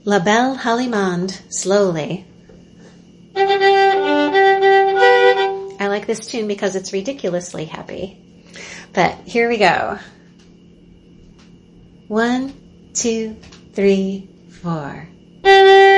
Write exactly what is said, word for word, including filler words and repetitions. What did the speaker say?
La Belle Halimande, slowly. I like this tune because it's ridiculously happy. But here we go. One, two, three, four.